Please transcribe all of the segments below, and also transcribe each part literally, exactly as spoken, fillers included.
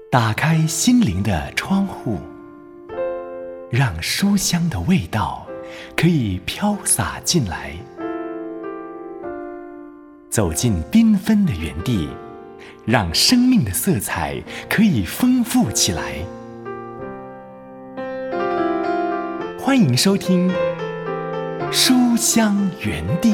打开心灵的窗户，让书香的味道可以飘洒进来。走进缤纷的园地，让生命的色彩可以丰富起来。欢迎收听书香园地。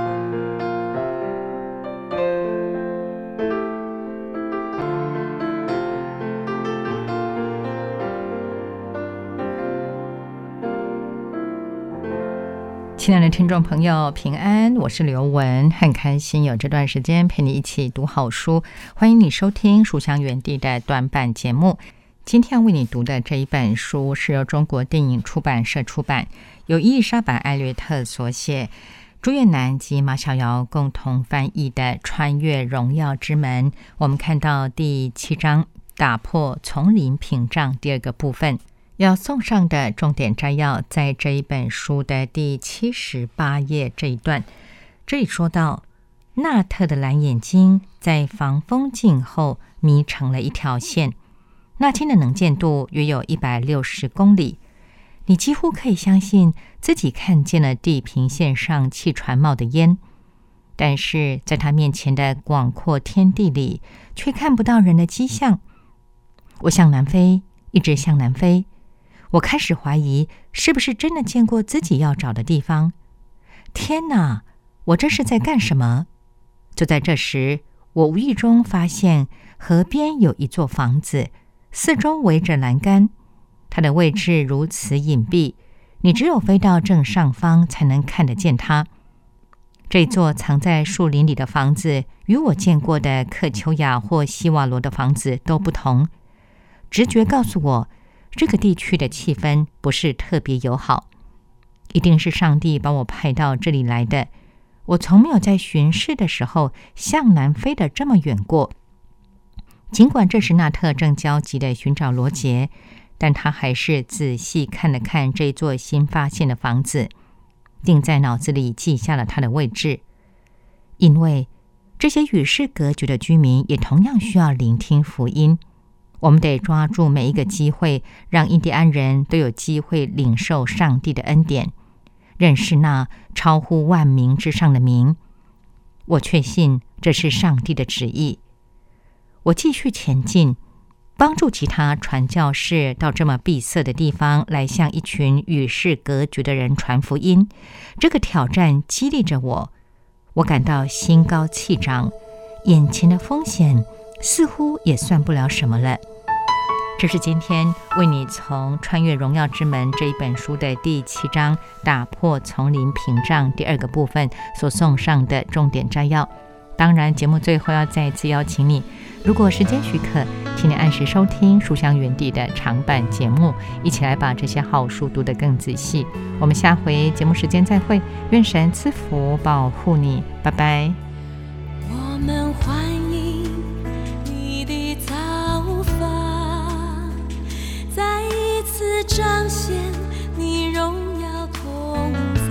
亲爱的听众朋友，平安，我是刘雯，很开心有这段时间陪你一起读好书。欢迎你收听书香园地的短版节目。今天要为你读的这一本书是由中国电影出版社出版，由伊丽莎白·艾略特所写，朱越南及马小瑶共同翻译的《穿越荣耀之门》。我们看到第七章，打破丛林屏障第二个部分。要送上的重点摘要在这一本书的第七十八页这一段。这里说到，纳特的蓝眼睛在防风镜后迷成了一条线，那天的能见度约有一百六十公里，你几乎可以相信自己看见了地平线上汽船冒的烟，但是在他面前的广阔天地里却看不到人的迹象。我向南飞，一直向南飞，我开始怀疑是不是真的见过自己要找的地方。天哪，我这是在干什么？就在这时，我无意中发现河边有一座房子，四周围着栏杆，它的位置如此隐蔽，你只有飞到正上方才能看得见它。这座藏在树林里的房子与我见过的克丘亚或西瓦罗的房子都不同。直觉告诉我，这个地区的气氛不是特别友好，一定是上帝把我派到这里来的。我从没有在巡视的时候向南飞得这么远过。尽管这时纳特正焦急地寻找罗杰，但他还是仔细看了看这座新发现的房子，并在脑子里记下了他的位置。因为这些与世隔绝的居民也同样需要聆听福音，我们得抓住每一个机会，让印第安人都有机会领受上帝的恩典，认识那超乎万民之上的名。我确信这是上帝的旨意。我继续前进，帮助其他传教士到这么闭塞的地方来向一群与世隔绝的人传福音。这个挑战激励着我，我感到心高气涨，眼前的风险似乎也算不了什么了。这是今天为你从《穿越荣耀之门》这一本书的第七章打破丛林屏障第二个部分所送上的重点摘要。当然节目最后要再次邀请你，如果时间许可，请你按时收听书香园地的长版节目，一起来把这些好书读得更仔细。我们下回节目时间再会，愿神赐福保护你，拜拜。 我们欢迎你的造访，再一次彰显你荣耀同在。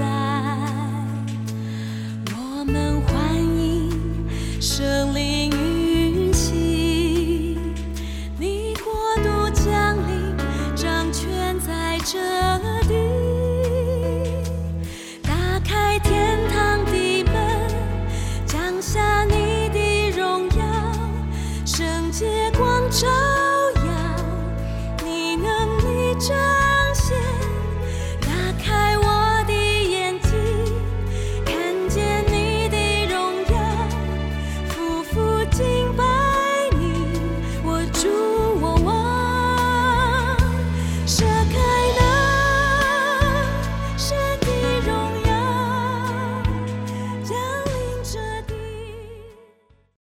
我们欢迎圣灵运行，你国度降临，掌权在这地。打开天堂的门，降下你的荣耀，圣洁光照。